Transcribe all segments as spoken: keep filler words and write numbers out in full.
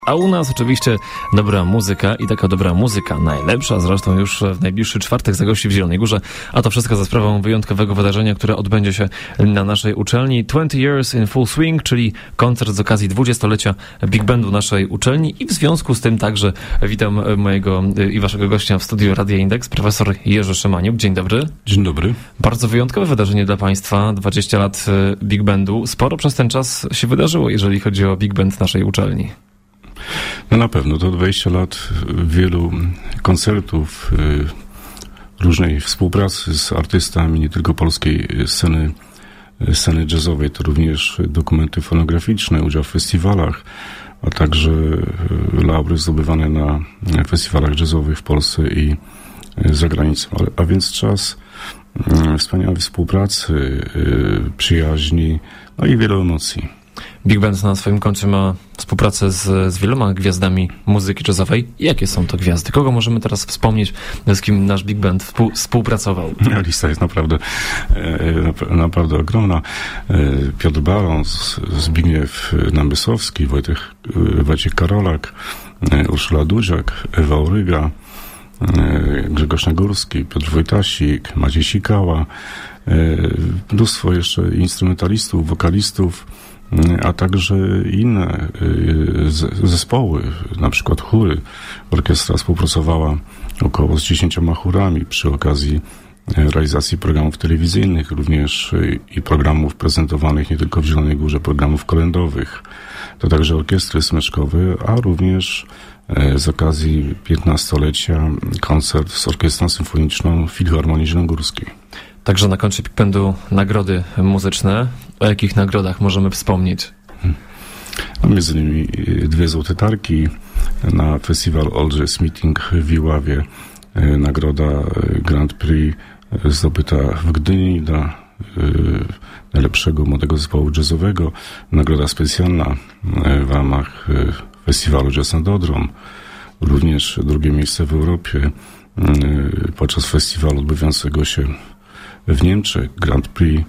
A u nas oczywiście dobra muzyka i taka dobra muzyka, najlepsza zresztą już w najbliższy czwartek zagości w Zielonej Górze, a to wszystko za sprawą wyjątkowego wydarzenia, które odbędzie się na naszej uczelni. twenty years in full swing, czyli koncert z okazji dwudziestolecia Big Bandu naszej uczelni i w związku z tym także witam mojego i waszego gościa w studiu Radia Indeks, profesor Jerzy Szymaniuk. Dzień dobry. Dzień dobry. Bardzo wyjątkowe wydarzenie dla państwa, dwadzieścia lat Big Bandu. Sporo przez ten czas się wydarzyło, jeżeli chodzi o Big Band naszej uczelni. No na pewno, to dwadzieścia lat wielu koncertów, różnej współpracy z artystami, nie tylko polskiej sceny, sceny jazzowej, to również dokumenty fonograficzne, udział w festiwalach, a także laury zdobywane na festiwalach jazzowych w Polsce i za granicą. A więc czas wspaniałej współpracy, przyjaźni, no i wielu emocji. Big Band na swoim koncie ma współpracę z, z wieloma gwiazdami muzyki jazzowej. Jakie są to gwiazdy? Kogo możemy teraz wspomnieć, z kim nasz Big Band współ, współpracował? Lista jest naprawdę, naprawdę ogromna. Piotr Baron, Zbigniew Namysłowski, Wojtek, Wojciech Karolak, Urszula Dudziak, Ewa Uryga, Grzegorz Nagórski, Piotr Wojtasik, Maciej Sikała, mnóstwo jeszcze instrumentalistów, wokalistów, a także inne zespoły, na przykład chóry. Orkiestra współpracowała około z dziesięcioma chórami przy okazji realizacji programów telewizyjnych, również i programów prezentowanych nie tylko w Zielonej Górze, programów kolędowych. To także orkiestry smyczkowe, a również z okazji piętnastolecia koncert z Orkiestrą Symfoniczną Filharmonii Zielonogórskiej. Także na koncie Big Bandu nagrody muzyczne. O jakich nagrodach możemy wspomnieć? No, między innymi dwie złote tarki na festiwal All Jazz Meeting w Iławie. Nagroda Grand Prix zdobyta w Gdyni dla najlepszego młodego zespołu jazzowego. Nagroda specjalna w ramach festiwalu Jazz nad Odrą. Również drugie miejsce w Europie podczas festiwalu odbywającego się w Niemczech, Grand Prix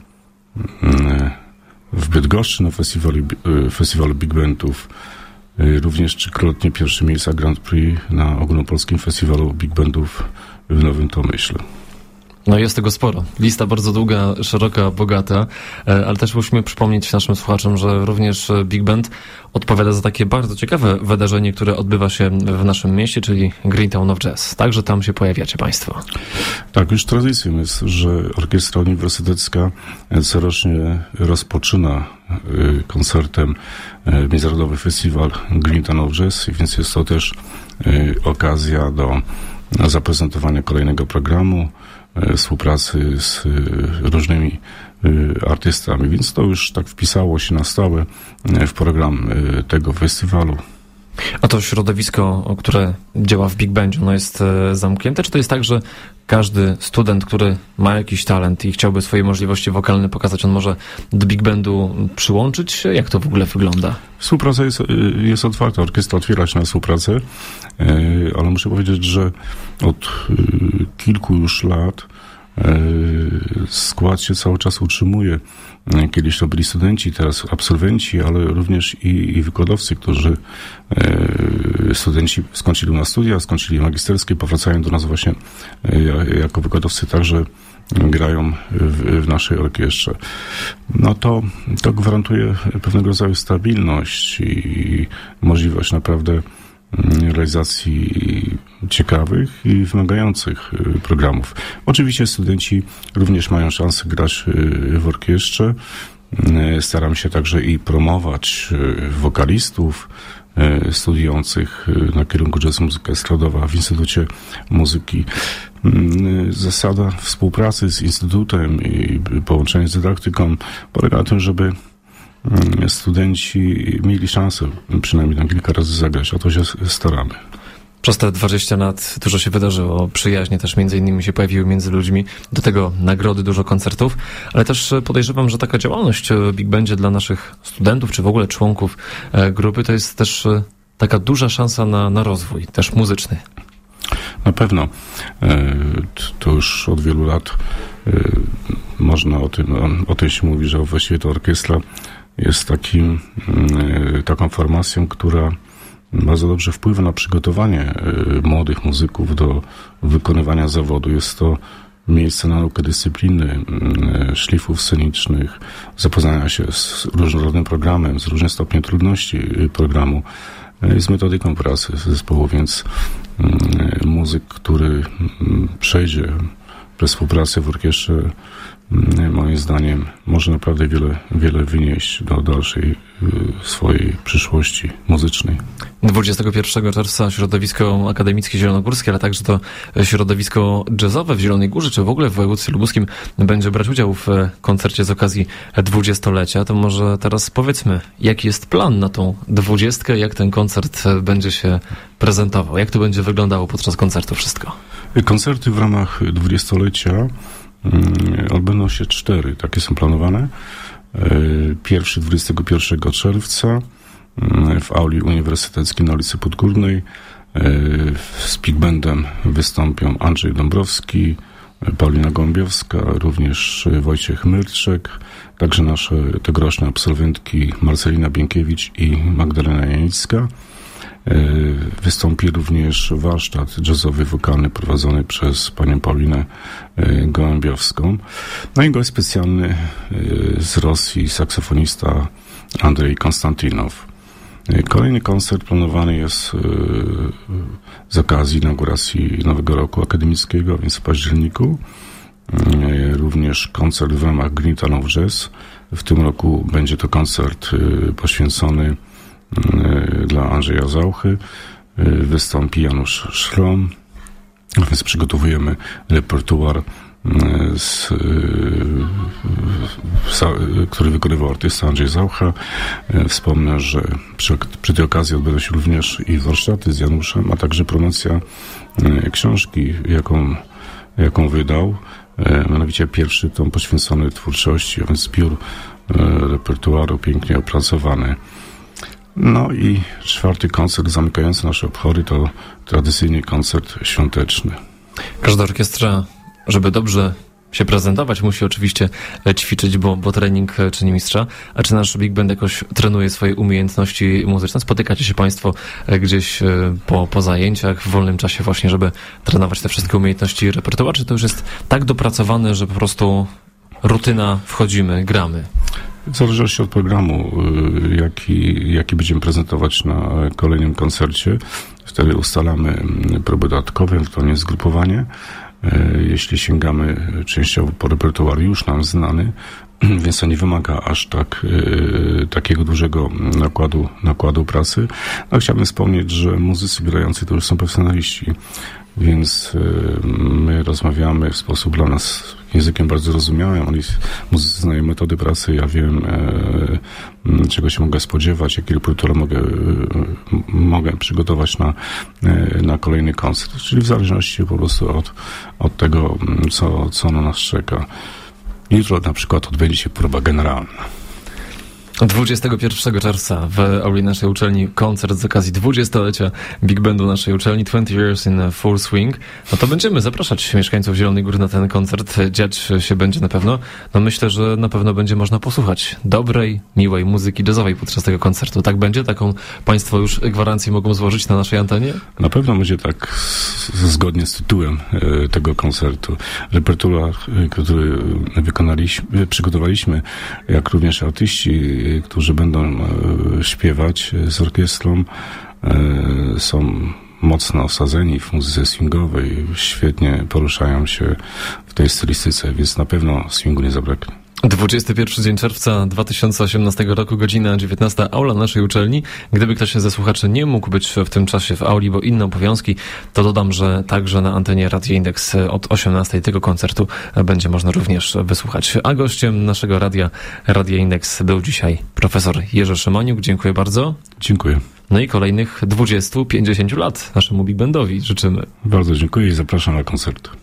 w Bydgoszczy na festiwalu, festiwalu Big Bandów, również trzykrotnie pierwsze miejsca Grand Prix na ogólnopolskim festiwalu Big Bandów w Nowym Tomyśle. No jest tego sporo. Lista bardzo długa, szeroka, bogata, ale też musimy przypomnieć naszym słuchaczom, że również Big Band odpowiada za takie bardzo ciekawe wydarzenie, które odbywa się w naszym mieście, czyli Green Town of Jazz. Także tam się pojawiacie państwo. Tak, już tradycją jest, że Orkiestra Uniwersytecka corocznie rozpoczyna koncertem Międzynarodowy Festiwal Green Town of Jazz, więc jest to też okazja do zaprezentowania kolejnego programu, współpracy z różnymi artystami, więc to już tak wpisało się na stałe w program tego festiwalu. A to środowisko, które działa w Big Bandzie, ono jest zamknięte? Czy to jest tak, że każdy student, który ma jakiś talent i chciałby swoje możliwości wokalne pokazać, on może do Big Bandu przyłączyć się? Jak to w ogóle wygląda? Współpraca jest, jest otwarta, orkiestra otwiera się na współpracę, ale muszę powiedzieć, że od kilku już lat skład się cały czas utrzymuje. Kiedyś to byli studenci, teraz absolwenci, ale również i, i wykładowcy, którzy e, studenci skończyli u nas studia, skończyli magisterskie, powracają do nas właśnie e, jako wykładowcy, także grają w, w naszej orkiestrze. No to, to gwarantuje pewnego rodzaju stabilność i możliwość naprawdę realizacji ciekawych i wymagających programów. Oczywiście studenci również mają szansę grać w orkiestrze. Staram się także i promować wokalistów studiujących na kierunku jazz muzyka estradowa w Instytucie Muzyki. Zasada współpracy z Instytutem i połączenie z dydaktyką polega na tym, żeby studenci mieli szansę przynajmniej tam kilka razy zagrać, o to się staramy. Przez te dwadzieścia lat dużo się wydarzyło, przyjaźnie też między innymi się pojawiły między ludźmi, do tego nagrody, dużo koncertów, ale też podejrzewam, że taka działalność Big Bandzie dla naszych studentów, czy w ogóle członków grupy, to jest też taka duża szansa na, na rozwój, też muzyczny. Na pewno. To już od wielu lat można o tym, o tym się mówi, że właściwie to orkiestra jest takim, taką formacją, która bardzo dobrze wpływa na przygotowanie młodych muzyków do wykonywania zawodu. Jest to miejsce na naukę dyscypliny, szlifów scenicznych, zapoznania się z różnorodnym programem, z różnym stopniem trudności programu, z metodyką pracy zespołu, więc muzyk, który przejdzie przez współpracę w orkiestrze, moim zdaniem może naprawdę wiele, wiele wynieść do dalszej swojej przyszłości muzycznej. dwudziestego pierwszego czerwca środowisko akademickie zielonogórskie, ale także to środowisko jazzowe w Zielonej Górze, czy w ogóle w województwie lubuskim będzie brać udział w koncercie z okazji dwudziestolecia. To może teraz powiedzmy, jaki jest plan na tą dwudziestkę, jak ten koncert będzie się prezentował, jak to będzie wyglądało podczas koncertu wszystko? Koncerty w ramach dwudziestolecia odbędą się cztery, takie są planowane. Pierwszy dwudziestego pierwszego czerwca w auli uniwersyteckiej na ulicy Podgórnej. Z big bandem wystąpią Andrzej Dąbrowski, Paulina Gołębiowska, również Wojciech Myrczek, także nasze tegoroczne absolwentki Marcelina Bienkiewicz i Magdalena Janicka. Wystąpi również warsztat jazzowy, wokalny prowadzony przez panią Paulinę Gołębiowską. No i gość specjalny z Rosji, saksofonista Andrzej Konstantinow. Kolejny koncert planowany jest z okazji inauguracji Nowego Roku Akademickiego, więc w październiku. Również koncert w ramach Gnita Now Jazz. W tym roku będzie to koncert poświęcony dla Andrzeja Zauchy. Wystąpi Janusz Szlom, więc przygotowujemy repertuar, z, który wykonywał artysta Andrzej Zaucha. Wspomnę, że przy, przy tej okazji odbędą się również i warsztaty z Januszem, a także promocja książki, jaką, jaką wydał. Mianowicie pierwszy tom poświęcony twórczości, a więc zbiór repertuaru pięknie opracowany. No i czwarty koncert zamykający nasze obchody to tradycyjnie koncert świąteczny. Każda orkiestra, żeby dobrze się prezentować, musi oczywiście ćwiczyć, bo, bo trening czyni mistrza. A czy nasz Big Band jakoś trenuje swoje umiejętności muzyczne? Spotykacie się Państwo gdzieś po, po zajęciach, w wolnym czasie właśnie, żeby trenować te wszystkie umiejętności repertuaru? Czy to już jest tak dopracowane, że po prostu rutyna, wchodzimy, gramy? W zależności od programu, jaki, jaki będziemy prezentować na kolejnym koncercie, wtedy ustalamy próby dodatkowe, to nie jest zgrupowanie. Jeśli sięgamy częściowo po repertuar już nam znany, więc to nie wymaga aż tak takiego dużego nakładu, nakładu pracy. No, chciałbym wspomnieć, że muzycy grający to już są profesjonaliści, więc my rozmawiamy w sposób dla nas językiem bardzo zrozumiałym. Oni muzycy znają metody pracy, ja wiem, e, czego się mogę spodziewać, jakie repertuar mogę, e, mogę przygotować na, e, na kolejny koncert. Czyli w zależności po prostu od, od tego, co, co na nas czeka. Jutro na przykład odbędzie się próba generalna. dwudziestego pierwszego czerwca w auli naszej uczelni koncert z okazji dwudziestolecia Big Bandu naszej uczelni twenty years in full swing. No to będziemy zapraszać mieszkańców Zielonej Góry na ten koncert. Dziać się będzie na pewno. No myślę, że na pewno będzie można posłuchać dobrej, miłej muzyki jazzowej podczas tego koncertu. Tak będzie? Taką Państwo już gwarancję mogą złożyć na naszej antenie? Na pewno będzie tak z, zgodnie z tytułem e, tego koncertu. Repertuar, który wykonaliśmy, przygotowaliśmy, jak również artyści, którzy będą e, śpiewać z orkiestrą, e, są mocno osadzeni w muzyce swingowej, świetnie poruszają się w tej stylistyce, więc na pewno swingu nie zabraknie. dwudziesty pierwszy dzień czerwca dwa tysiące osiemnastego roku, godzina dziewiętnasta, aula naszej uczelni. Gdyby ktoś ze słuchaczy nie mógł być w tym czasie w auli, bo inne obowiązki, to dodam, że także na antenie Radia Indeks od osiemnastej tego koncertu będzie można również wysłuchać. A gościem naszego radia, Radia Indeks, był dzisiaj profesor Jerzy Szymaniuk. Dziękuję bardzo. Dziękuję. No i kolejnych dwudziestu, pięćdziesięciu lat naszemu Big Bandowi życzymy. Bardzo dziękuję i zapraszam na koncert.